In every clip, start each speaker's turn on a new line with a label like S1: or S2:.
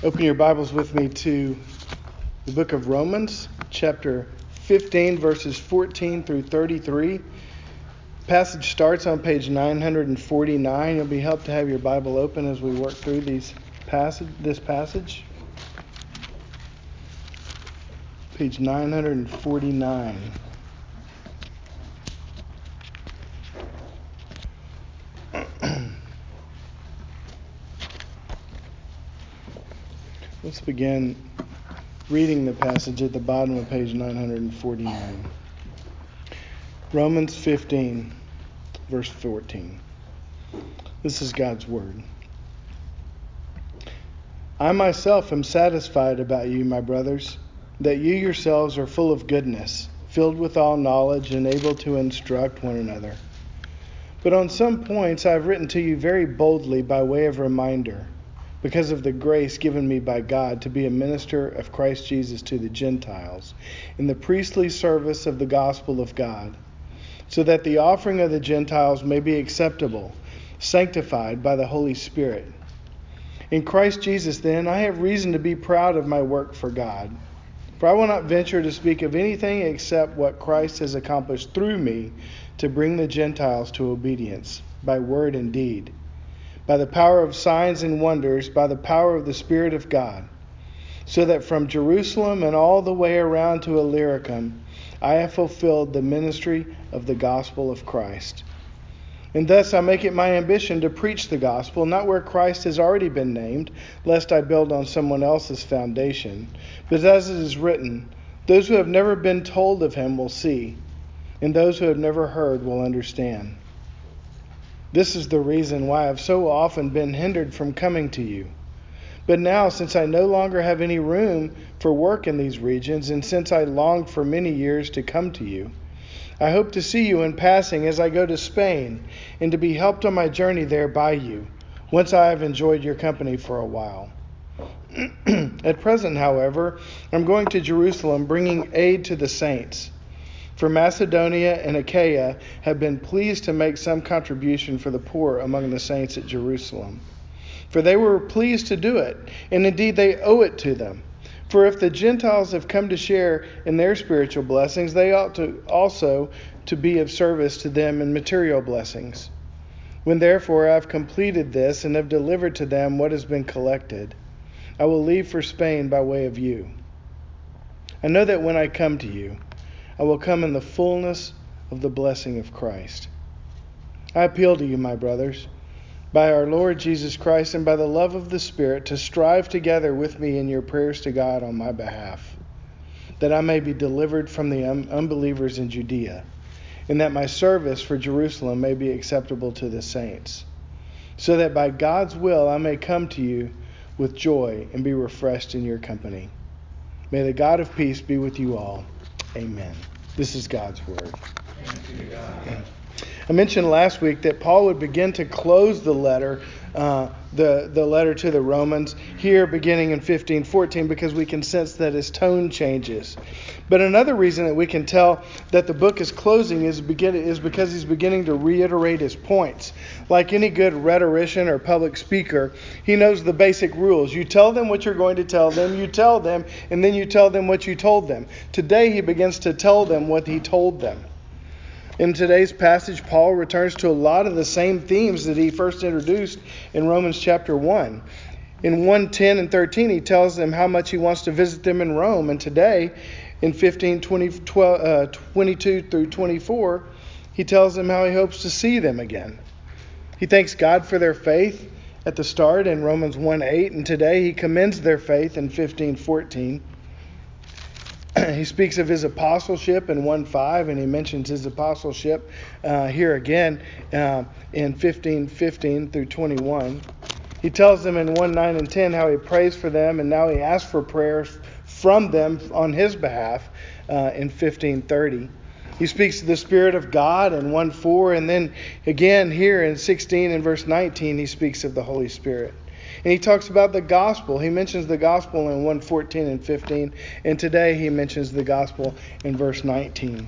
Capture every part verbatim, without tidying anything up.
S1: Open your Bibles with me to the book of Romans, chapter fifteen, verses fourteen through thirty-three. The passage starts on page nine forty-nine. You'll be helped to have your Bible open as we work through these passage, this passage. Page nine forty-nine. Let's begin reading the passage at the bottom of page nine forty-nine. Romans fifteen, verse fourteen. This is God's word. I myself am satisfied about you, my brothers, that you yourselves are full of goodness, filled with all knowledge, and able to instruct one another. But on some points I have written to you very boldly by way of reminder, because of the grace given me by God to be a minister of Christ Jesus to the Gentiles, in the priestly service of the gospel of God, so that the offering of the Gentiles may be acceptable, sanctified by the Holy Spirit. In Christ Jesus, then, I have reason to be proud of my work for God. For I will not venture to speak of anything except what Christ has accomplished through me to bring the Gentiles to obedience, by word and deed, by the power of signs and wonders, by the power of the Spirit of God, so that from Jerusalem and all the way around to Illyricum, I have fulfilled the ministry of the gospel of Christ. And thus I make it my ambition to preach the gospel, not where Christ has already been named, lest I build on someone else's foundation, but as it is written, those who have never been told of him will see, and those who have never heard will understand. This is the reason why I have so often been hindered from coming to you. But now, since I no longer have any room for work in these regions, and since I longed for many years to come to you, I hope to see you in passing as I go to Spain, and to be helped on my journey there by you, once I have enjoyed your company for a while. At present, however, I'm going to Jerusalem, bringing aid to the saints. For Macedonia and Achaia have been pleased to make some contribution for the poor among the saints at Jerusalem. For they were pleased to do it, and indeed they owe it to them. For if the Gentiles have come to share in their spiritual blessings, they ought to also to be of service to them in material blessings. When therefore I have completed this and have delivered to them what has been collected, I will leave for Spain by way of you. I know that when I come to you, I will come in the fullness of the blessing of Christ. I appeal to you, my brothers, by our Lord Jesus Christ and by the love of the Spirit, to strive together with me in your prayers to God on my behalf, that I may be delivered from the un- unbelievers in Judea, and that my service for Jerusalem may be acceptable to the saints, so that by God's will I may come to you with joy and be refreshed in your company. May the God of peace be with you all. Amen. This is God's word.
S2: Thanks be to God.
S1: I mentioned last week that Paul would begin to close the letter, uh, the, the letter to the Romans, here beginning in fifteen fourteen, because we can sense that his tone changes. But another reason that we can tell that the book is closing is, begin, is because he's beginning to reiterate his points. Like any good rhetorician or public speaker, he knows the basic rules. You tell them what you're going to tell them, you tell them, and then you tell them what you told them. Today he begins to tell them what he told them. In today's passage, Paul returns to a lot of the same themes that he first introduced in Romans chapter one. In one ten and thirteen, he tells them how much he wants to visit them in Rome. And today, in fifteen twenty-two through twenty-four, he tells them how he hopes to see them again. He thanks God for their faith at the start in Romans one eight, and today he commends their faith in fifteen fourteen. He speaks of his apostleship in one five, and he mentions his apostleship uh, here again uh, in fifteen fifteen through twenty-one. He tells them in one nine and ten how he prays for them, and now he asks for prayers from them on his behalf uh, in fifteen thirty. He speaks of the Spirit of God in one four, and then again here in sixteen and verse nineteen, he speaks of the Holy Spirit. And he talks about the gospel. He mentions the gospel in one fourteen and fifteen. And today he mentions the gospel in verse nineteen.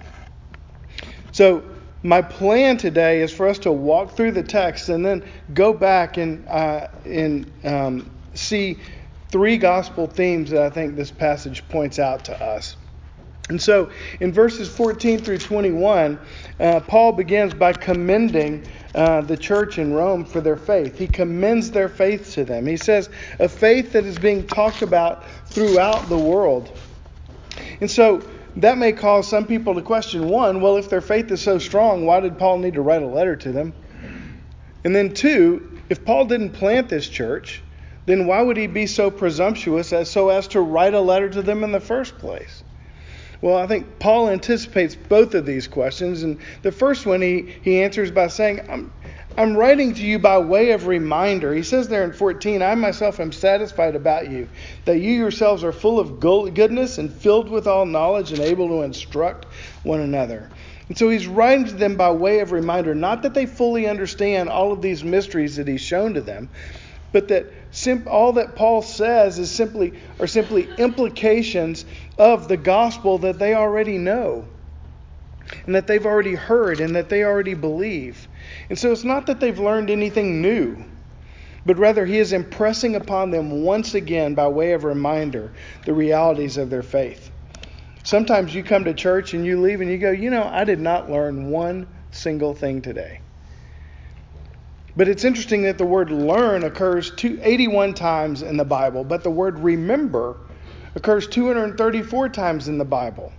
S1: So my plan today is for us to walk through the text and then go back and, uh, and um, see three gospel themes that I think this passage points out to us. And so in verses fourteen through twenty-one, uh, Paul begins by commending uh, the church in Rome for their faith. He commends their faith to them. He says, a faith that is being talked about throughout the world. And so that may cause some people to question, one, well, if their faith is so strong, why did Paul need to write a letter to them? And then two, if Paul didn't plant this church, then why would he be so presumptuous as so as to write a letter to them in the first place? Well, I think Paul anticipates both of these questions. And the first one he, he answers by saying, I'm, I'm writing to you by way of reminder. He says there in fourteen, I myself am satisfied about you, that you yourselves are full of goodness and filled with all knowledge and able to instruct one another. And so he's writing to them by way of reminder, not that they fully understand all of these mysteries that he's shown to them, but that sim- all that Paul says is simply are simply implications of the gospel that they already know and that they've already heard and that they already believe. And so it's not that they've learned anything new, but rather he is impressing upon them once again by way of reminder the realities of their faith. Sometimes you come to church and you leave and you go, you know, I did not learn one single thing today. But it's interesting that the word learn occurs eighty-one times in the Bible, but the word remember occurs two hundred thirty-four times in the Bible.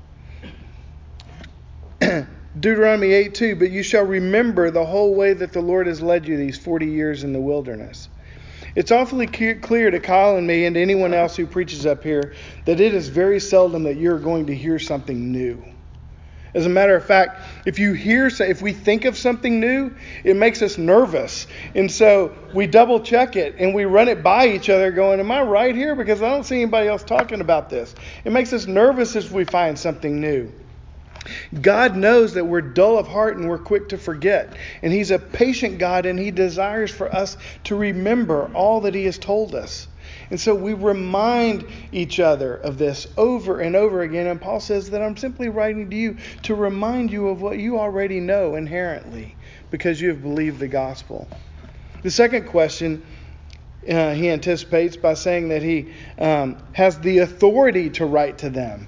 S1: Deuteronomy eight two, but you shall remember the whole way that the Lord has led you these forty years in the wilderness. It's awfully clear to Kyle and me and to anyone else who preaches up here that it is very seldom that you're going to hear something new. As a matter of fact, if you hear, if we think of something new, it makes us nervous. And so we double check it and we run it by each other going, am I right here? Because I don't see anybody else talking about this. It makes us nervous if we find something new. God knows that we're dull of heart and we're quick to forget. And he's a patient God and he desires for us to remember all that he has told us. And so we remind each other of this over and over again. And Paul says that I'm simply writing to you to remind you of what you already know inherently because you have believed the gospel. The second question uh, he anticipates by saying that he um, has the authority to write to them.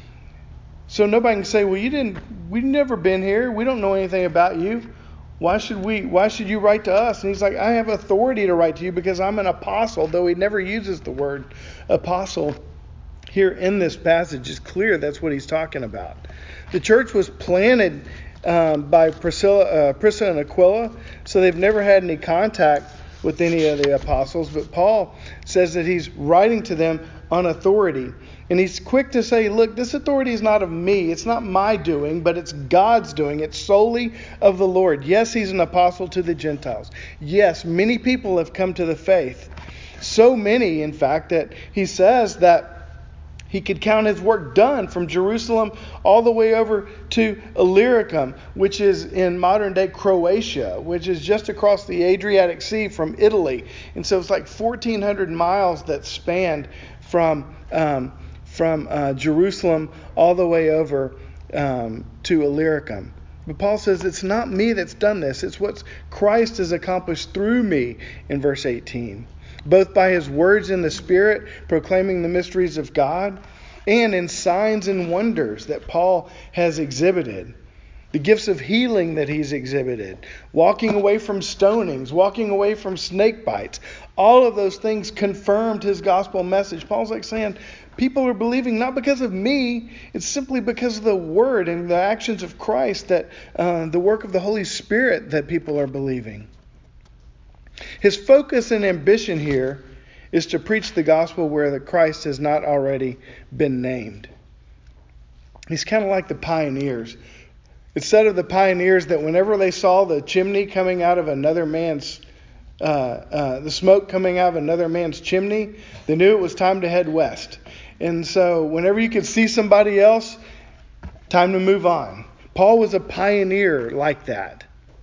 S1: So nobody can say, well, you didn't, we've never been here. We don't know anything about you. Why should we, why should you write to us? And he's like, I have authority to write to you because I'm an apostle, though he never uses the word apostle here in this passage. It's clear that's what he's talking about. The church was planted um, by Priscilla, uh, Priscilla and Aquila, so they've never had any contact with any of the apostles. But Paul says that he's writing to them on authority. And he's quick to say, look, this authority is not of me. It's not my doing, but it's God's doing. It's solely of the Lord. Yes, he's an apostle to the Gentiles. Yes, many people have come to the faith. So many, in fact, that he says that he could count his work done from Jerusalem all the way over to Illyricum, which is in modern day Croatia, which is just across the Adriatic Sea from Italy. And so it's like fourteen hundred miles that spanned from um, from uh, Jerusalem all the way over um, to Illyricum. But Paul says it's not me that's done this. It's what Christ has accomplished through me in verse eighteen. Both by his words in the Spirit, proclaiming the mysteries of God, and in signs and wonders that Paul has exhibited. The gifts of healing that he's exhibited. Walking away from stonings. Walking away from snake bites. All of those things confirmed his gospel message. Paul's like saying, people are believing not because of me. It's simply because of the word and the actions of Christ, that uh, the work of the Holy Spirit, that people are believing. His focus and ambition here is to preach the gospel where the Christ has not already been named. He's kind of like the pioneers. It's said of the pioneers that whenever they saw the chimney coming out of another man's, uh, uh, the smoke coming out of another man's chimney, they knew it was time to head west. And so whenever you could see somebody else, time to move on. Paul was a pioneer like that.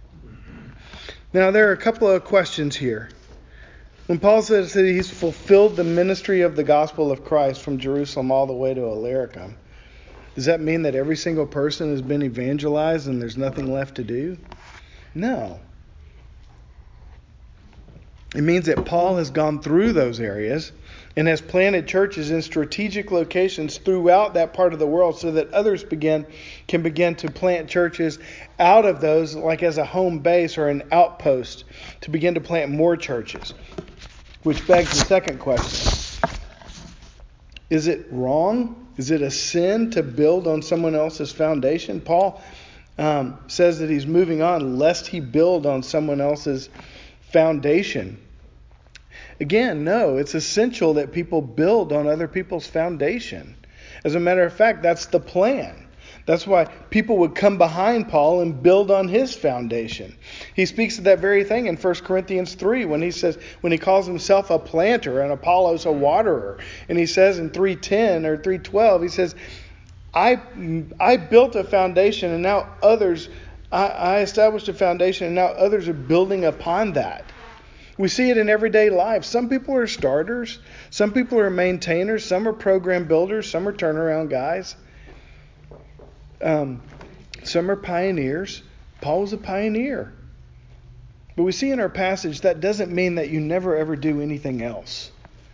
S1: Now, there are a couple of questions here. When Paul says that he's fulfilled the ministry of the gospel of Christ from Jerusalem all the way to Illyricum, does that mean that every single person has been evangelized and there's nothing left to do? No. It means that Paul has gone through those areas and has planted churches in strategic locations throughout that part of the world so that others begin can begin to plant churches out of those, like as a home base or an outpost, to begin to plant more churches. Which begs the second question. Is it wrong? Is it a sin to build on someone else's foundation? Paul um, says that he's moving on lest he build on someone else's foundation. Again, no, it's essential that people build on other people's foundation. As a matter of fact, that's the plan. That's why people would come behind Paul and build on his foundation. He speaks of that very thing in First Corinthians three when he says, when he calls himself a planter and Apollos a waterer. And he says in three ten or three twelve, he says, I I built a foundation and now others, I, I established a foundation and now others are building upon that. We see it in everyday life. Some people are starters. Some people are maintainers. Some are program builders. Some are turnaround guys. Um, some are pioneers. Paul was a pioneer. But we see in our passage that doesn't mean that you never ever do anything else.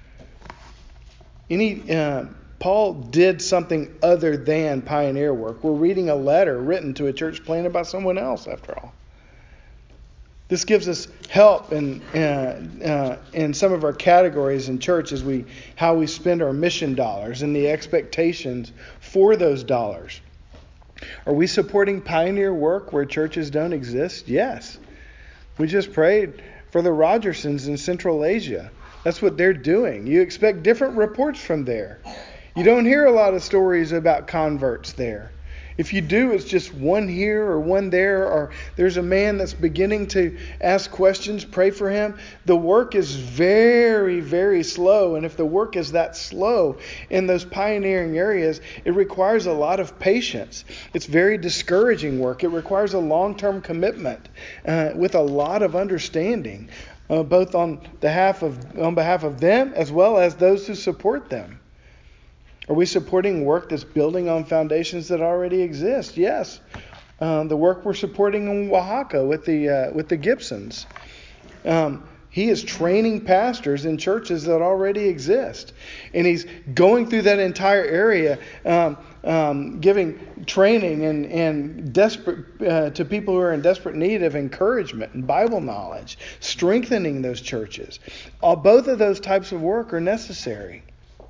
S1: Any uh, Paul did something other than pioneer work. We're reading a letter written to a church planted by someone else, after all. This gives us help in uh, uh, in some of our categories in church as we how we spend our mission dollars and the expectations for those dollars. Are we supporting pioneer work where churches don't exist? Yes. We just prayed for the Rogersons in Central Asia. That's what they're doing. You expect different reports from there. You don't hear a lot of stories about converts there. If you do, it's just one here or one there, or there's a man that's beginning to ask questions, pray for him. The work is very, very slow. And if the work is that slow in those pioneering areas, it requires a lot of patience. It's very discouraging work. It requires a long-term commitment uh, with a lot of understanding, uh, both on behalf of on behalf of them as well as those who support them. Are we supporting work that's building on foundations that already exist? Yes. Um, the work we're supporting in Oaxaca with the uh, with the Gibsons. Um, he is training pastors in churches that already exist. And he's going through that entire area, um, um, giving training and, and desperate uh, to people who are in desperate need of encouragement and Bible knowledge, strengthening those churches. All, both of those types of work are necessary.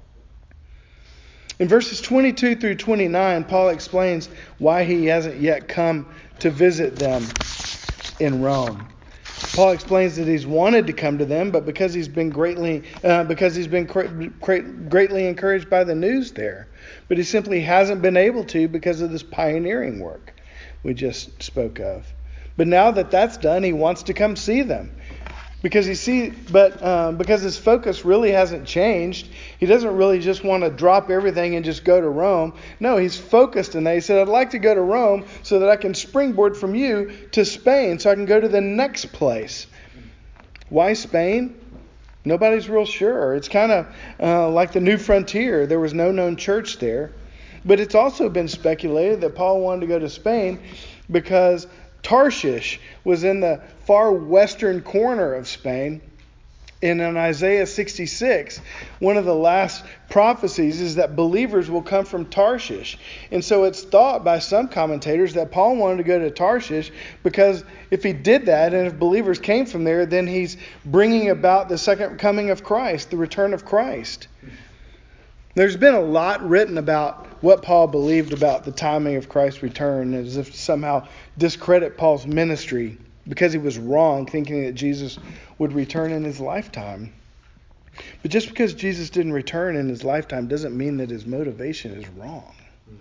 S1: In verses twenty-two through twenty-nine, Paul explains why he hasn't yet come to visit them in Rome. Paul explains that he's wanted to come to them, but because he's been greatly uh, because he's been cre- cre- greatly encouraged by the news there, but he simply hasn't been able to because of this pioneering work we just spoke of. But now that that's done, he wants to come see them. Because he see, but um, because his focus really hasn't changed, he doesn't really just want to drop everything and just go to Rome. No, he's focused in that. He said, "I'd like to go to Rome so that I can springboard from you to Spain, so I can go to the next place." Why Spain? Nobody's real sure. It's kind of uh, like the New Frontier. There was no known church there, but it's also been speculated that Paul wanted to go to Spain because Tarshish was in the far western corner of Spain. And in Isaiah sixty-six, one of the last prophecies is that believers will come from Tarshish. And so it's thought by some commentators that Paul wanted to go to Tarshish because if he did that and if believers came from there, then he's bringing about the second coming of Christ, the return of Christ. There's been a lot written about what Paul believed about the timing of Christ's return, as if to somehow discredit Paul's ministry because he was wrong, thinking that Jesus would return in his lifetime. But just because Jesus didn't return in his lifetime doesn't mean that his motivation is wrong.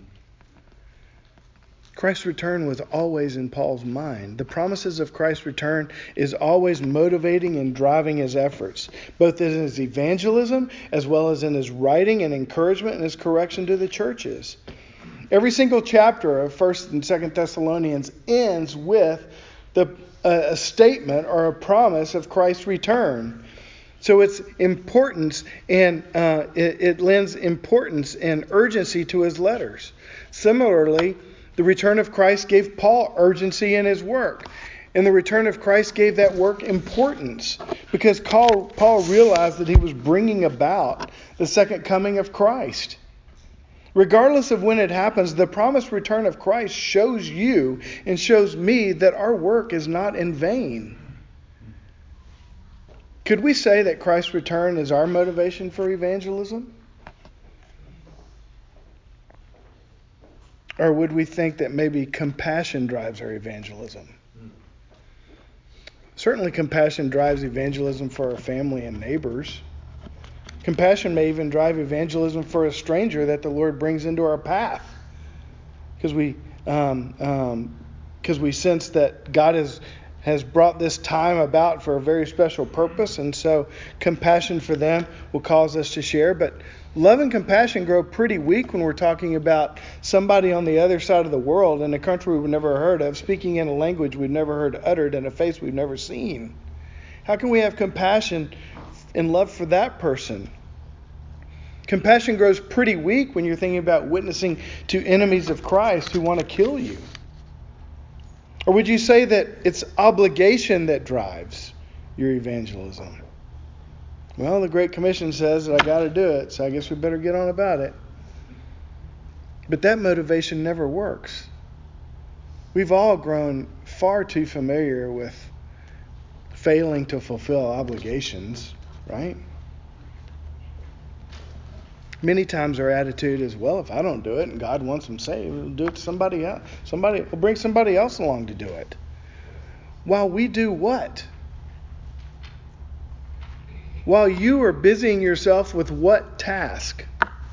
S1: Christ's return was always in Paul's mind. The promises of Christ's return is always motivating and driving his efforts, both in his evangelism as well as in his writing and encouragement and his correction to the churches. Every single chapter of First and Second Thessalonians ends with the a statement or a promise of Christ's return. So it's importance and uh, it, it lends importance and urgency to his letters. Similarly, the return of Christ gave Paul urgency in his work. And the return of Christ gave that work importance because Paul, Paul realized that he was bringing about the second coming of Christ. Regardless of when it happens, the promised return of Christ shows you and shows me that our work is not in vain. Could we say that Christ's return is our motivation for evangelism? Or would we think that maybe compassion drives our evangelism? Certainly compassion drives evangelism for our family and neighbors. Compassion may even drive evangelism for a stranger that the Lord brings into our path. Because we, um, um, because we sense that God has, has brought this time about for a very special purpose. And so compassion for them will cause us to share. But love and compassion grow pretty weak when we're talking about somebody on the other side of the world in a country we've never heard of, speaking in a language we've never heard uttered and a face we've never seen. How can we have compassion and love for that person? Compassion grows pretty weak when you're thinking about witnessing to enemies of Christ who want to kill you. Or would you say that it's obligation that drives your evangelism? Well, the Great Commission says that I got to do it, so I guess we better get on about it. But that motivation never works. We've all grown far too familiar with failing to fulfill obligations, right? Many times our attitude is, well, if I don't do it and God wants them saved, we'll do it to somebody else. Somebody will bring somebody else along to do it. While we do what? While you are busying yourself with what task?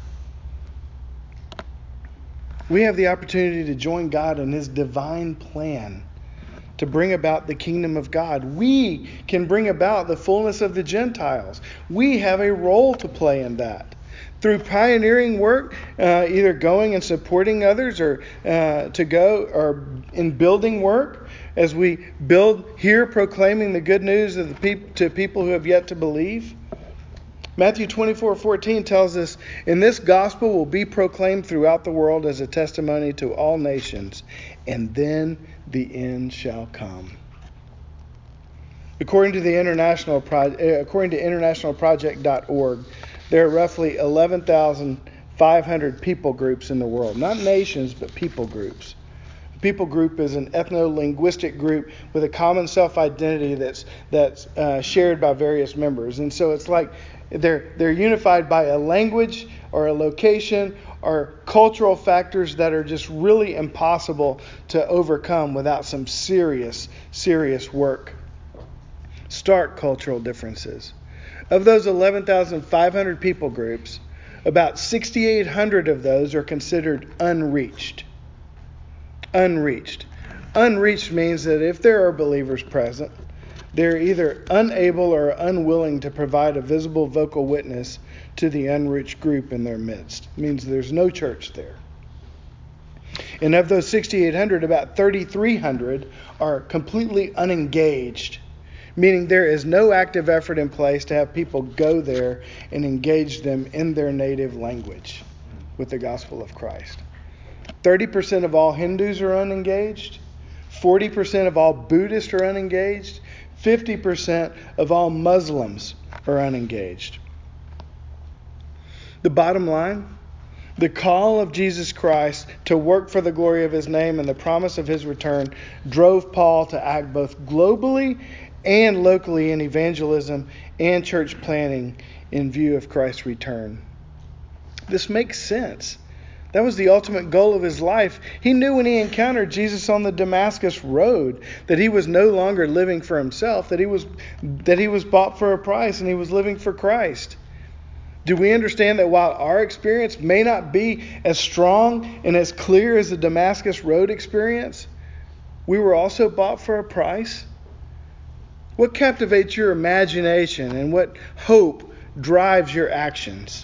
S1: We have the opportunity to join God in His divine plan to bring about the kingdom of God. We can bring about the fullness of the Gentiles. We have a role to play in that. Through pioneering work, uh, either going and supporting others or uh, to go or in building work, as we build here proclaiming the good news of the peop- to people who have yet to believe. Matthew twenty-four fourteen tells us, "And this gospel will be proclaimed throughout the world as a testimony to all nations, and then the end shall come." According to the international Pro- according to international project dot org, there are roughly eleven thousand five hundred people groups in the world. Not nations, but people groups. A people group is an ethno-linguistic group with a common self-identity that's that's uh, shared by various members. And so it's like they're they're unified by a language or a location or cultural factors that are just really impossible to overcome without some serious, serious work. Stark cultural differences. Of those eleven thousand five hundred people groups, about six thousand eight hundred of those are considered unreached. Unreached. Unreached means that if there are believers present, they're either unable or unwilling to provide a visible vocal witness to the unreached group in their midst. It means there's no church there. And of those six thousand eight hundred, about three thousand three hundred are completely unengaged, meaning there is no active effort in place to have people go there and engage them in their native language with the gospel of Christ. thirty percent of all Hindus are unengaged. forty percent of all Buddhists are unengaged. fifty percent of all Muslims are unengaged. The bottom line, the call of Jesus Christ to work for the glory of His name and the promise of His return drove Paul to act both globally and locally in evangelism and church planting in view of Christ's return. This makes sense. That was the ultimate goal of his life. He knew when he encountered Jesus on the Damascus road that he was no longer living for himself, that he was that he was bought for a price and he was living for Christ. Do we understand that while our experience may not be as strong and as clear as the Damascus road experience, we were also bought for a price? What captivates your imagination and what hope drives your actions?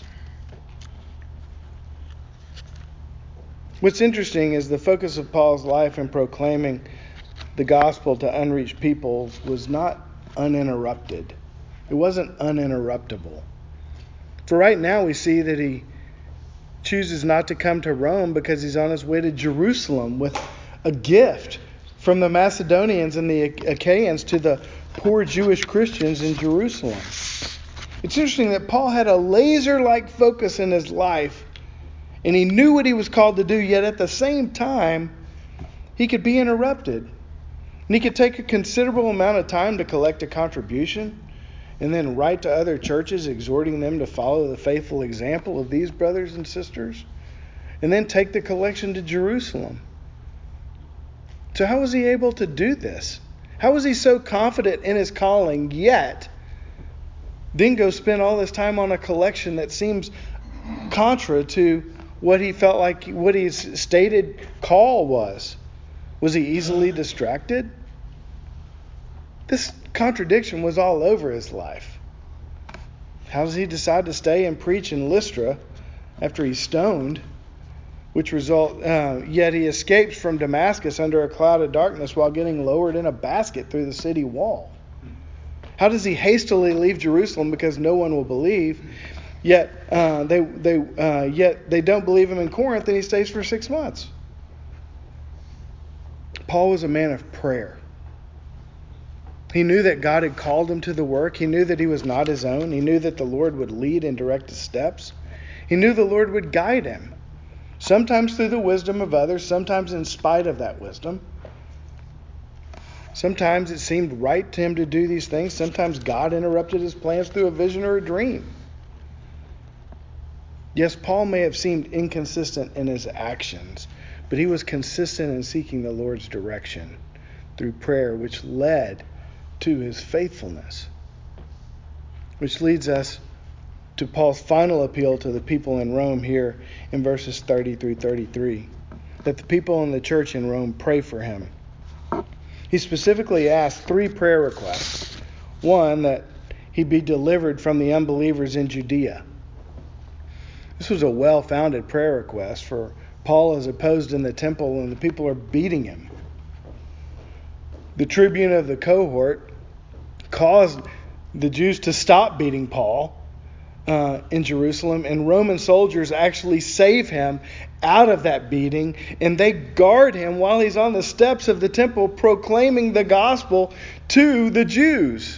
S1: What's interesting is the focus of Paul's life in proclaiming the gospel to unreached peoples was not uninterrupted. It wasn't uninterruptible. For right now we see that he chooses not to come to Rome because he's on his way to Jerusalem with a gift from the Macedonians and the Achaeans to the poor Jewish Christians in Jerusalem. It's interesting that Paul had a laser-like focus in his life, and he knew what he was called to do, yet at the same time, he could be interrupted. And he could take a considerable amount of time to collect a contribution and then write to other churches exhorting them to follow the faithful example of these brothers and sisters, and then take the collection to Jerusalem. So how was he able to do this? How was he so confident in his calling, yet then go spend all this time on a collection that seems contra to what he felt like, what his stated call was? Was he easily distracted? This contradiction was all over his life. How does he decide to stay and preach in Lystra after he's stoned? Which result, uh, yet he escapes from Damascus under a cloud of darkness while getting lowered in a basket through the city wall. How does he hastily leave Jerusalem because no one will believe? Yet uh, they they uh, yet they don't believe him in Corinth, and he stays for six months. Paul was a man of prayer. He knew that God had called him to the work. He knew that he was not his own. He knew that the Lord would lead and direct his steps. He knew the Lord would guide him, sometimes through the wisdom of others, sometimes in spite of that wisdom. Sometimes it seemed right to him to do these things. Sometimes God interrupted his plans through a vision or a dream. Yes, Paul may have seemed inconsistent in his actions, but he was consistent in seeking the Lord's direction through prayer, which led to his faithfulness. Which leads us to Paul's final appeal to the people in Rome here in verses thirty through thirty-three. That the people in the church in Rome pray for him. He specifically asked three prayer requests. One, that he be delivered from the unbelievers in Judea. This was a well-founded prayer request, for Paul is opposed in the temple and the people are beating him. The tribune of the cohort caused the Jews to stop beating Paul uh, in Jerusalem, and Roman soldiers actually save him out of that beating, and they guard him while he's on the steps of the temple proclaiming the gospel to the Jews.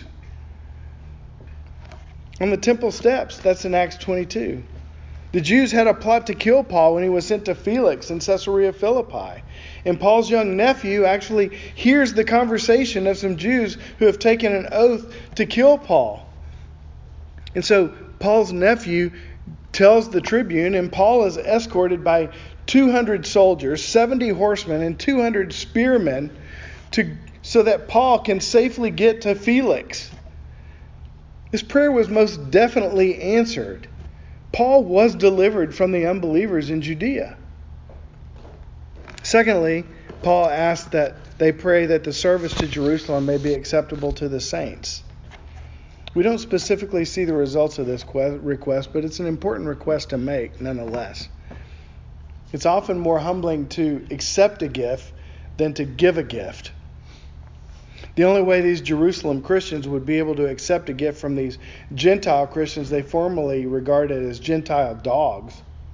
S1: On the temple steps, that's in Acts twenty-two. The Jews had a plot to kill Paul when he was sent to Felix in Caesarea Philippi. And Paul's young nephew actually hears the conversation of some Jews who have taken an oath to kill Paul. And so Paul's nephew tells the tribune, and Paul is escorted by two hundred soldiers, seventy horsemen, and two hundred spearmen to, so that Paul can safely get to Felix. This prayer was most definitely answered. Paul was delivered from the unbelievers in Judea. Secondly, Paul asked that they pray that the service to Jerusalem may be acceptable to the saints. We don't specifically see the results of this request, but it's an important request to make nonetheless. It's often more humbling to accept a gift than to give a gift. The only way these Jerusalem Christians would be able to accept a gift from these Gentile Christians they formerly regarded as Gentile dogs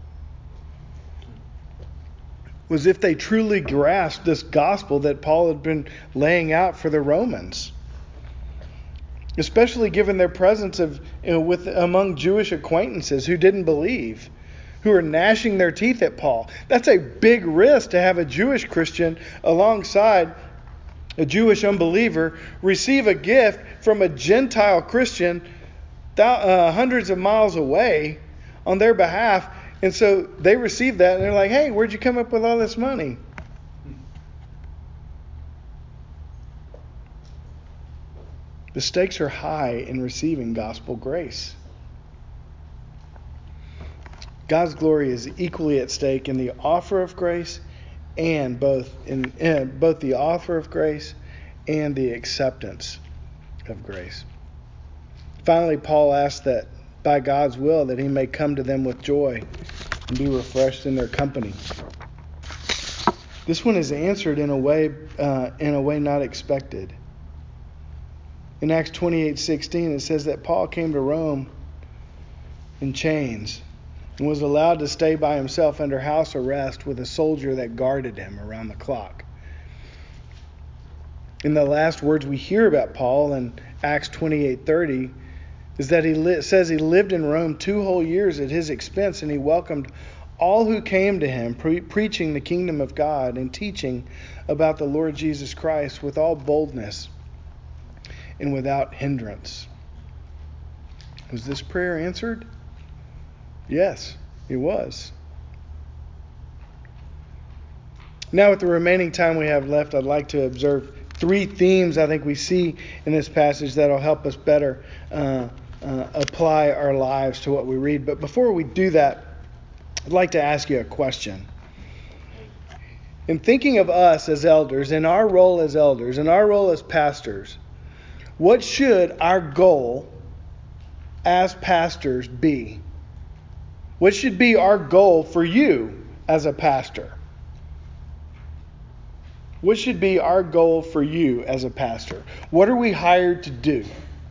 S1: was if they truly grasped this gospel that Paul had been laying out for the Romans. Especially given their presence of you know, with among Jewish acquaintances who didn't believe, who are gnashing their teeth at Paul. That's a big risk to have a Jewish Christian alongside a Jewish unbeliever receive a gift from a Gentile Christian th- uh, hundreds of miles away on their behalf. And so they receive that and they're like, hey, where'd you come up with all this money? The stakes are high in receiving gospel grace. God's glory is equally at stake in the offer of grace and both in uh, both the offer of grace and the acceptance of grace. Finally, Paul asks that by God's will that he may come to them with joy and be refreshed in their company. This one is answered in a way uh, in a way not expected. In Acts twenty-eight sixteen, it says that Paul came to Rome in chains and was allowed to stay by himself under house arrest with a soldier that guarded him around the clock. And the last words we hear about Paul in Acts twenty-eight thirty is that he li- says he lived in Rome two whole years at his expense, and he welcomed all who came to him, pre- preaching the kingdom of God and teaching about the Lord Jesus Christ with all boldness and without hindrance. Was this prayer answered? Yes, it was. Now, with the remaining time we have left, I'd like to observe three themes I think we see in this passage that will help us better uh, uh, apply our lives to what we read. But before we do that, I'd like to ask you a question. In thinking of us as elders, in our role as elders, in our role as pastors, what should our goal as pastors be? What should be our goal for you as a pastor? What should be our goal for you as a pastor? What are we hired to do?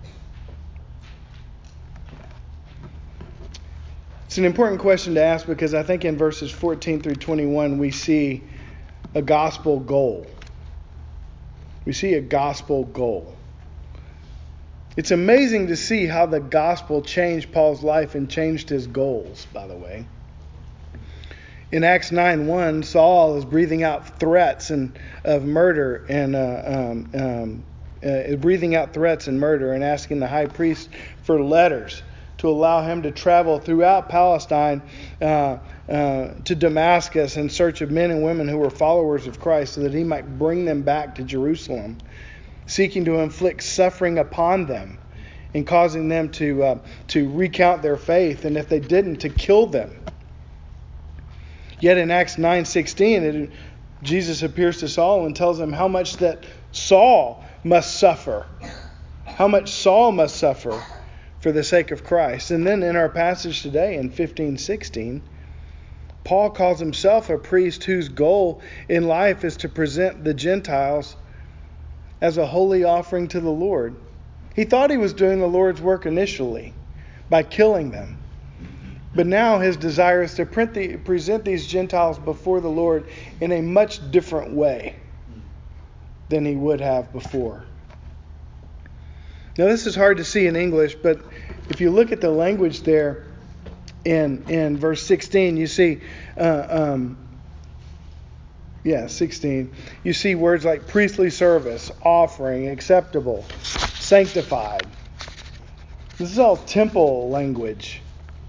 S1: It's an important question to ask because I think in verses fourteen through twenty-one we see a gospel goal. We see a gospel goal. It's amazing to see how the gospel changed Paul's life and changed his goals, by the way. In Acts nine one, Saul is breathing out threats and of murder and uh, um, um, uh, breathing out threats and murder and asking the high priest for letters to allow him to travel throughout Palestine uh, uh, to Damascus in search of men and women who were followers of Christ so that he might bring them back to Jerusalem, seeking to inflict suffering upon them and causing them to uh, to recount their faith, and if they didn't, to kill them. Yet in Acts nine sixteen, it, Jesus appears to Saul and tells him how much that Saul must suffer. How much Saul must suffer for the sake of Christ. And then in our passage today in fifteen sixteen, Paul calls himself a priest whose goal in life is to present the Gentiles as a holy offering to the Lord. He thought he was doing the Lord's work initially by killing them. But now his desire is to print the, present these Gentiles before the Lord in a much different way than he would have before. Now this is hard to see in English, but if you look at the language there in in verse sixteen, you see, uh, um, yeah, sixteen, you see words like priestly service, offering, acceptable, sanctified. This is all temple language.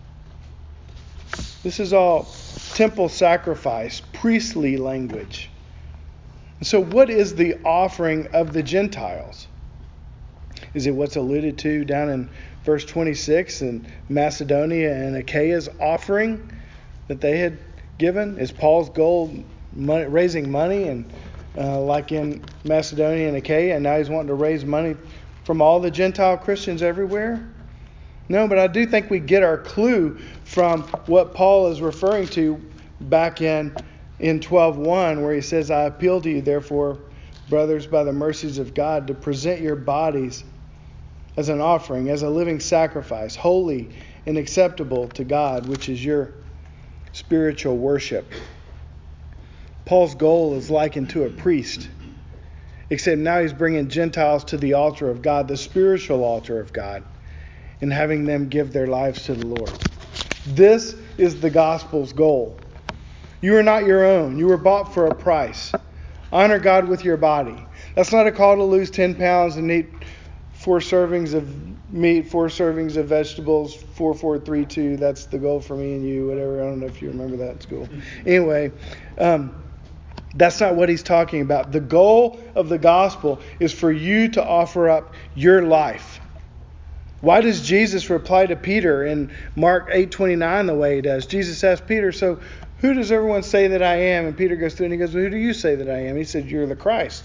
S1: This is all temple sacrifice, priestly language. So what is the offering of the Gentiles? Is it what's alluded to down in verse twenty-six in Macedonia and Achaea's offering that they had given? Is Paul's goal money, raising money and uh, like in Macedonia and Achaia, and now he's wanting to raise money from all the Gentile Christians everywhere? No, but I do think we get our clue from what Paul is referring to back in in twelve one, where he says, I appeal to you, therefore, brothers, by the mercies of God, to present your bodies as an offering, as a living sacrifice, holy and acceptable to God, which is your spiritual worship. Paul's goal is likened to a priest, except now he's bringing Gentiles to the altar of God, the spiritual altar of God, and having them give their lives to the Lord. This is the gospel's goal. You are not your own. You were bought for a price. Honor God with your body. That's not a call to lose ten pounds and eat four servings of meat, four servings of vegetables, four, four, three, two. That's the goal for me and you, whatever. I don't know if you remember that in school. Anyway, um, that's not what he's talking about. The goal of the gospel is for you to offer up your life. Why does Jesus reply to Peter in Mark eight twenty-nine the way he does? Jesus asked Peter, so who does everyone say that I am? And Peter goes through and he goes, well, who do you say that I am? He said, you're the Christ.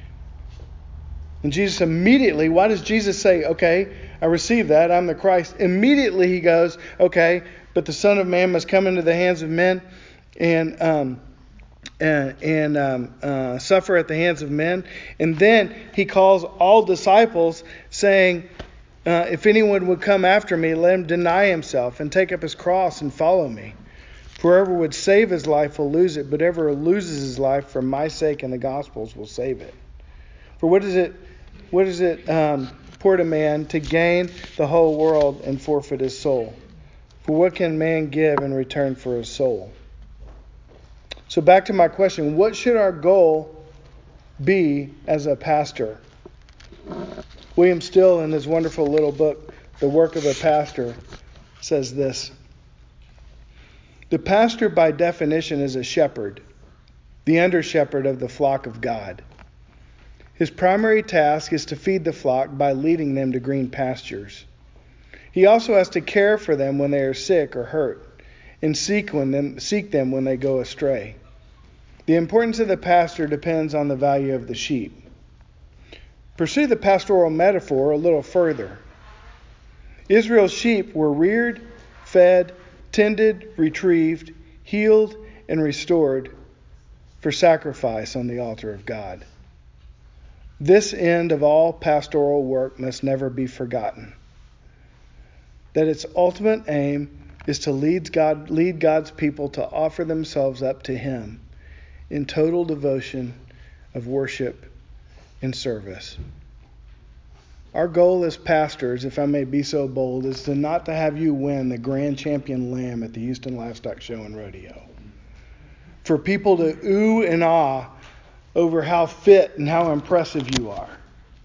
S1: And Jesus immediately, why does Jesus say, okay, I receive that, I'm the Christ? Immediately he goes, okay, but the Son of Man must come into the hands of men and um, and, and um, uh, suffer at the hands of men. And then he calls all disciples saying, Uh, if anyone would come after me, let him deny himself and take up his cross and follow me. For whoever would save his life will lose it, but whoever loses his life for my sake and the gospel's will save it. For what is it, what is it um, poor to man to gain the whole world and forfeit his soul? For what can man give in return for his soul? So back to my question, what should our goal be as a pastor? William Still, in his wonderful little book, The Work of a Pastor, says this: the pastor by definition is a shepherd, the under-shepherd of the flock of God. His primary task is to feed the flock by leading them to green pastures. He also has to care for them when they are sick or hurt, and seek, when them, seek them when they go astray. The importance of the pastor depends on the value of the sheep. Pursue the pastoral metaphor a little further. Israel's sheep were reared, fed, tended, retrieved, healed, and restored for sacrifice on the altar of God. This end of all pastoral work must never be forgotten. That its ultimate aim is to lead God, lead God's people to offer themselves up to Him in total devotion of worship and service. Our goal as pastors, if I may be so bold, is to not to have you win the grand champion lamb at the Houston Livestock Show and Rodeo. For people to ooh and ah over how fit and how impressive you are.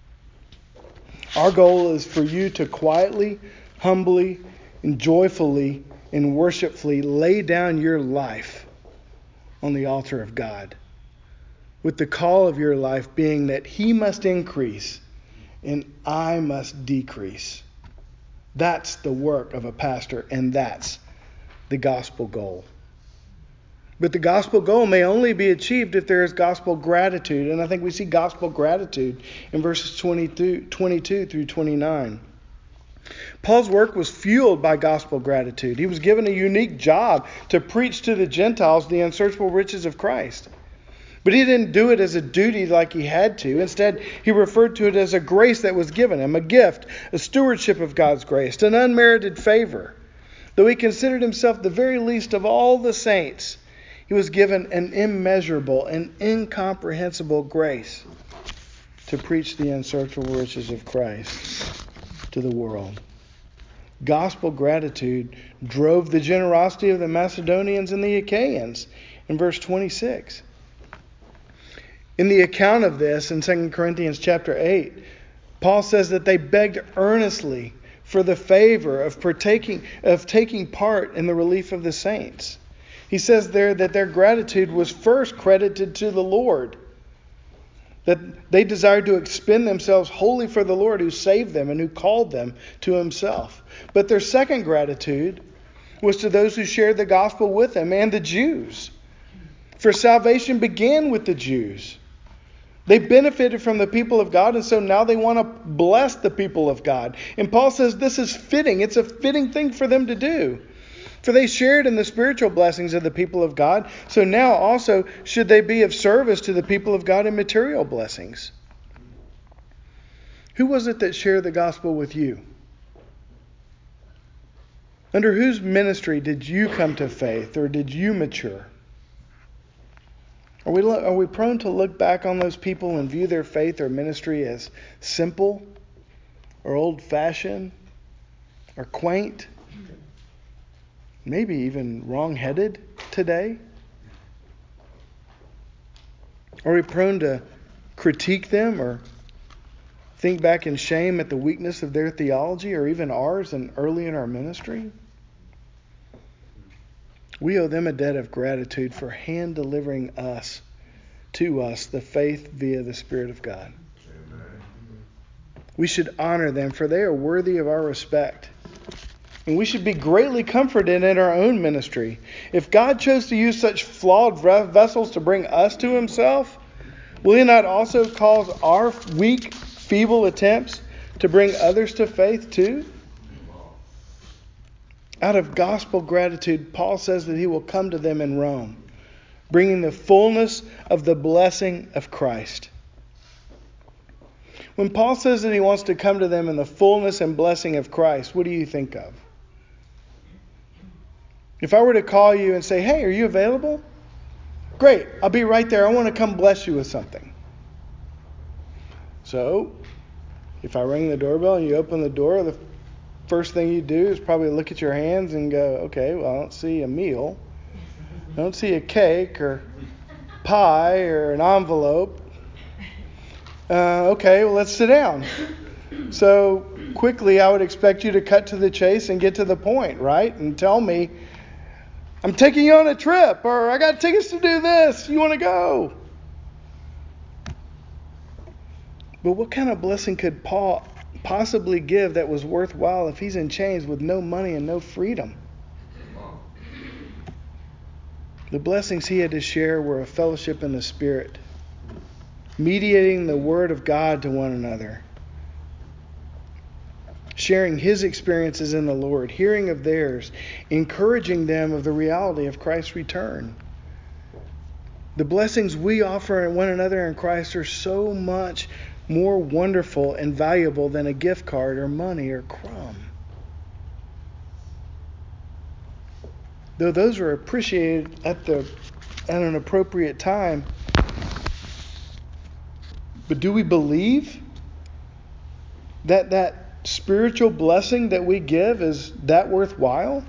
S1: Our goal is for you to quietly, humbly, and joyfully and worshipfully lay down your life on the altar of God, with the call of your life being that He must increase and I must decrease. That's the work of a pastor, and that's the gospel goal. But the gospel goal may only be achieved if there is gospel gratitude, and I think we see gospel gratitude in verses twenty-two through twenty-nine. Paul's work was fueled by gospel gratitude. He was given a unique job to preach to the Gentiles the unsearchable riches of Christ. But he didn't do it as a duty like he had to. Instead, he referred to it as a grace that was given him, a gift, a stewardship of God's grace, an unmerited favor. Though he considered himself the very least of all the saints, he was given an immeasurable and incomprehensible grace to preach the unsearchable riches of Christ to the world. Gospel gratitude drove the generosity of the Macedonians and the Achaeans in verse twenty-six. In the account of this in Second Corinthians chapter eight, Paul says that they begged earnestly for the favor of partaking of taking part in the relief of the saints. He says there that their gratitude was first credited to the Lord, that they desired to expend themselves wholly for the Lord who saved them and who called them to Himself. But their second gratitude was to those who shared the gospel with them and the Jews. For salvation began with the Jews. They benefited from the people of God, and so now they want to bless the people of God. And Paul says this is fitting. It's a fitting thing for them to do. For they shared in the spiritual blessings of the people of God, so now also should they be of service to the people of God in material blessings. Who was it that shared the gospel with you? Under whose ministry did you come to faith, or did you mature? Are we, are we prone to look back on those people and view their faith or ministry as simple or old-fashioned or quaint, maybe even wrong-headed today? Are we prone to critique them or think back in shame at the weakness of their theology or even ours and early in our ministry? We owe them a debt of gratitude for hand delivering us to us the faith via the Spirit of God. Amen. We should honor them, for they are worthy of our respect. And we should be greatly comforted in our own ministry. If God chose to use such flawed vessels to bring us to Himself, will He not also cause our weak, feeble attempts to bring others to faith too? Out of gospel gratitude, Paul says that he will come to them in Rome, bringing the fullness of the blessing of Christ. When Paul says that he wants to come to them in the fullness and blessing of Christ, what do you think of? If I were to call you and say, hey, are you available? Great, I'll be right there. I want to come bless you with something. So, if I ring the doorbell and you open the door, the first thing you do is probably look at your hands and go, okay, well, I don't see a meal. I don't see a cake or pie or an envelope. Uh, okay, well, let's sit down. So quickly, I would expect you to cut to the chase and get to the point, right? And tell me, I'm taking you on a trip, or I got tickets to do this. You want to go? But what kind of blessing could Paul possibly give that was worthwhile if he's in chains with no money and no freedom? The blessings he had to share were a fellowship in the Spirit, mediating the Word of God to one another, sharing his experiences in the Lord, hearing of theirs, encouraging them of the reality of Christ's return. The blessings we offer one another in Christ are so much more wonderful and valuable than a gift card or money or crumb. Though those are appreciated at the at an appropriate time, but do we believe that that spiritual blessing that we give is that worthwhile?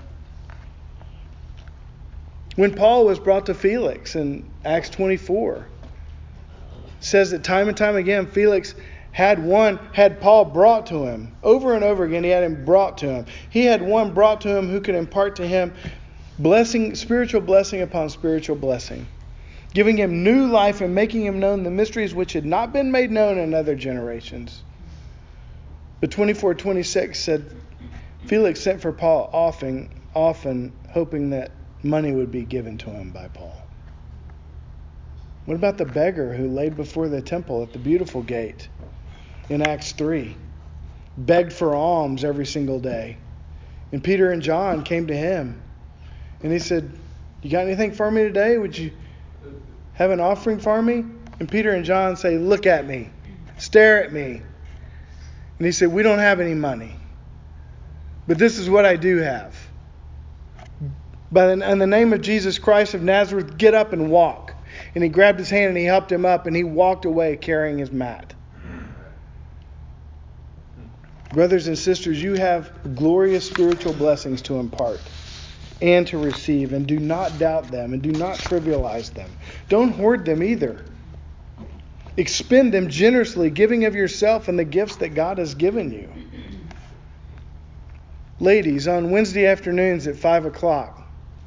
S1: When Paul was brought to Felix in Acts twenty-four, it says that time and time again Felix had one, had Paul brought to him. Over and over again he had him brought to him. He had one brought to him who could impart to him blessing, spiritual blessing upon spiritual blessing, giving him new life and making him known the mysteries which had not been made known in other generations. But twenty-four twenty-six said Felix sent for Paul often, often hoping that money would be given to him by Paul. What about the beggar who laid before the temple at the Beautiful Gate in Acts three, begged for alms every single day? And Peter and John came to him and he said, "You got anything for me today? Would you have an offering for me?" And Peter and John say, "Look at me, stare at me." And he said, "We don't have any money, but this is what I do have. But in, in the name of Jesus Christ of Nazareth, get up and walk." And he grabbed his hand and he helped him up and he walked away carrying his mat. Brothers and sisters, you have glorious spiritual blessings to impart and to receive, and do not doubt them and do not trivialize them. Don't hoard them either. Expend them generously, giving of yourself and the gifts that God has given you. Ladies, on Wednesday afternoons at five o'clock,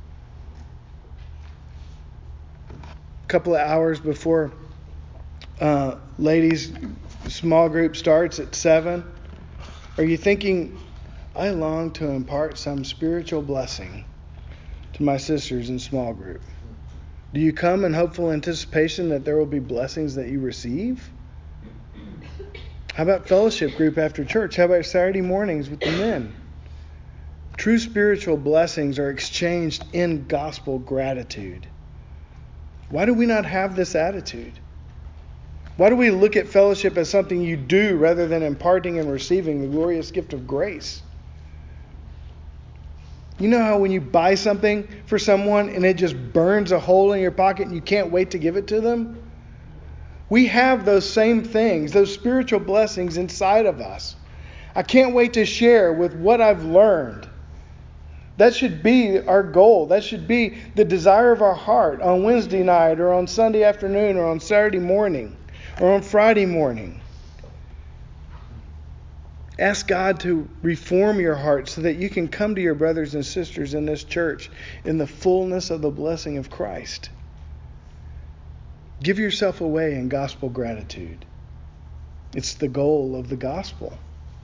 S1: a couple of hours before uh, ladies' small group starts at seven, are you thinking, I long to impart some spiritual blessing to my sisters in small group? Do you come in hopeful anticipation that there will be blessings that you receive? How about fellowship group after church? How about Saturday mornings with the men? True spiritual blessings are exchanged in gospel gratitude. Why do we not have this attitude? Why do we look at fellowship as something you do rather than imparting and receiving the glorious gift of grace? You know how when you buy something for someone and it just burns a hole in your pocket and you can't wait to give it to them? We have those same things, those spiritual blessings inside of us. I can't wait to share with what I've learned. That should be our goal. That should be the desire of our heart on Wednesday night or on Sunday afternoon or on Saturday morning or on Friday morning. Ask God to reform your heart so that you can come to your brothers and sisters in this church in the fullness of the blessing of Christ. Give yourself away in gospel gratitude. It's the goal of the gospel.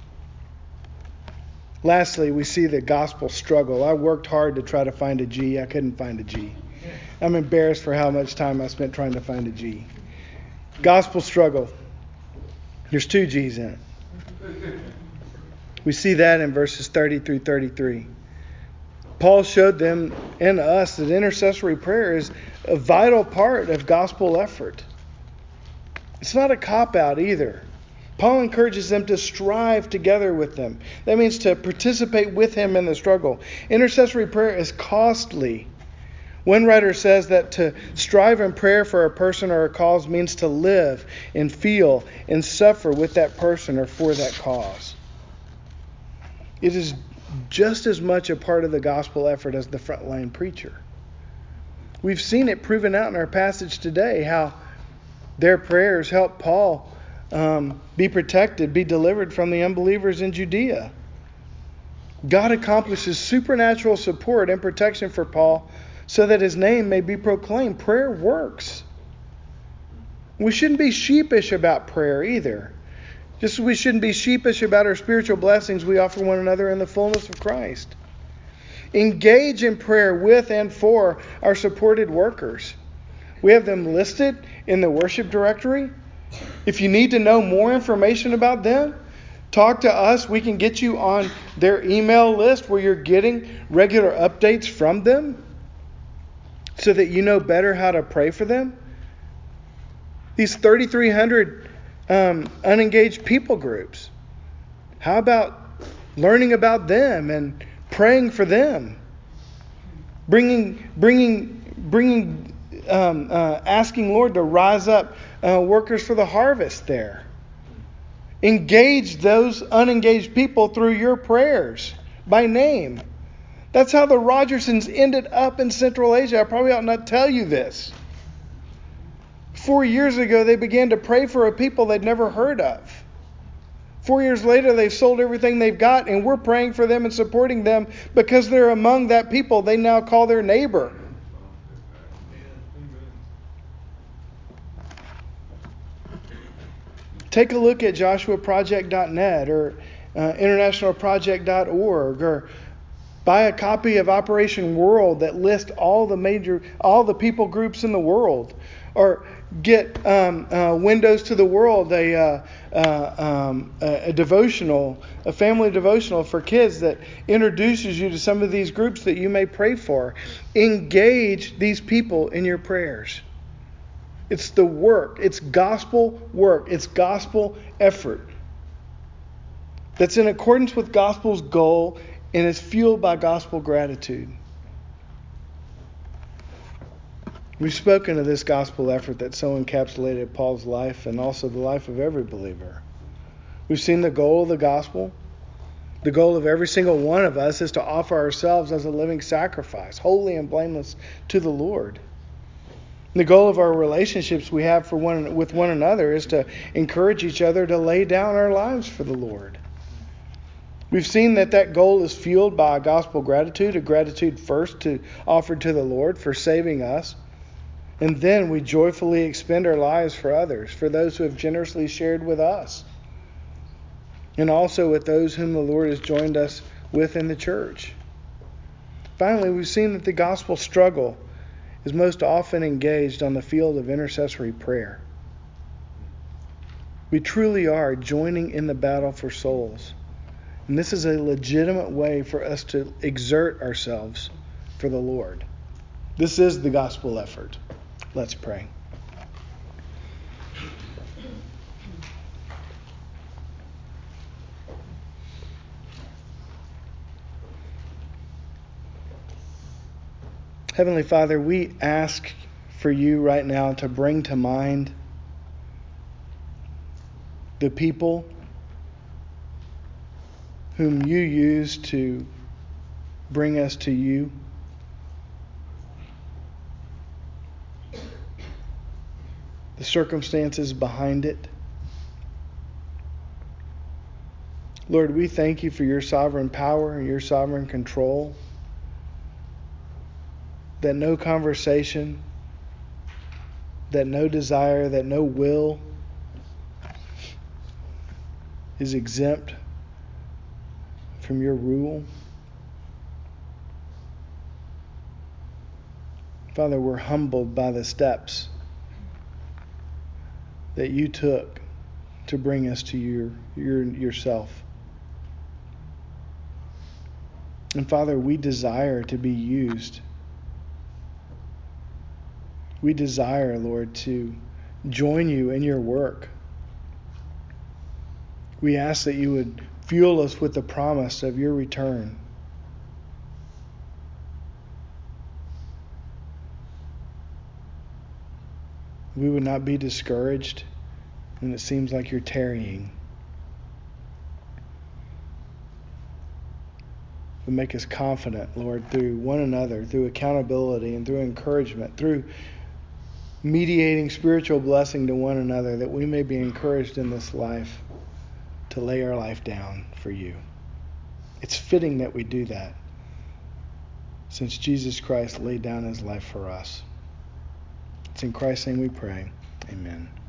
S1: Lastly, we see the gospel struggle. I worked hard to try to find a G. I couldn't find a G. I'm embarrassed for how much time I spent trying to find a G. Gospel struggle. There's two G's in it. We see that in verses thirty through thirty-three. Paul showed them and us that intercessory prayer is a vital part of gospel effort. It's not a cop-out either. Paul encourages them to strive together with them. That means to participate with him in the struggle. Intercessory prayer is costly. One writer says that to strive in prayer for a person or a cause means to live and feel and suffer with that person or for that cause. It is just as much a part of the gospel effort as the frontline preacher. We've seen it proven out in our passage today, how their prayers helped Paul um, be protected, be delivered from the unbelievers in Judea. God accomplishes supernatural support and protection for Paul so that his name may be proclaimed. Prayer works. We shouldn't be sheepish about prayer either. Just as we shouldn't be sheepish about our spiritual blessings we offer one another in the fullness of Christ. Engage in prayer with and for our supported workers. We have them listed in the worship directory. If you need to know more information about them, talk to us. We can get you on their email list where you're getting regular updates from them so that you know better how to pray for them. These thirty-three hundred um, unengaged people groups. How about learning about them and praying for them? Bringing, bringing, bringing, um, uh, asking Lord to rise up uh, workers for the harvest there. Engage those unengaged people through your prayers by name. That's how the Rogersons ended up in Central Asia. I probably ought not tell you this. Four years ago, they began to pray for a people they'd never heard of. Four years later, they've sold everything they've got, and we're praying for them and supporting them because they're among that people they now call their neighbor. Take a look at joshua project dot net or uh, international project dot org, or buy a copy of Operation World that lists all the major, all the people groups in the world. Or get um, uh, Windows to the World, a, uh, uh, um, a, a devotional, a family devotional for kids that introduces you to some of these groups that you may pray for. Engage these people in your prayers. It's the work. It's gospel work. It's gospel effort that's in accordance with gospel's goal and is fueled by gospel gratitude. We've spoken of this gospel effort that so encapsulated Paul's life and also the life of every believer. We've seen the goal of the gospel. The goal of every single one of us is to offer ourselves as a living sacrifice, holy and blameless to the Lord. The goal of our relationships we have for one with one another is to encourage each other to lay down our lives for the Lord. We've seen that that goal is fueled by a gospel gratitude, a gratitude first to offered to the Lord for saving us. And then we joyfully expend our lives for others, for those who have generously shared with us. And also with those whom the Lord has joined us with in the church. Finally, we've seen that the gospel struggle is most often engaged on the field of intercessory prayer. We truly are joining in the battle for souls. And this is a legitimate way for us to exert ourselves for the Lord. This is the gospel effort. Let's pray. Heavenly Father, we ask for you right now to bring to mind the people whom you use to bring us to you. The circumstances behind it. Lord, we thank you for your sovereign power and your sovereign control. That no conversation, that no desire, that no will is exempt from your rule. Father, we're humbled by the steps that you took to bring us to your, your yourself. And Father, we desire to be used. We desire, Lord, to join you in your work. We ask that you would fuel us with the promise of your return. We would not be discouraged when it seems like you're tarrying. But make us confident, Lord, through one another, through accountability and through encouragement, through mediating spiritual blessing to one another, that we may be encouraged in this life to lay our life down for you. It's fitting that we do that, since Jesus Christ laid down his life for us. It's in Christ's name we pray. Amen.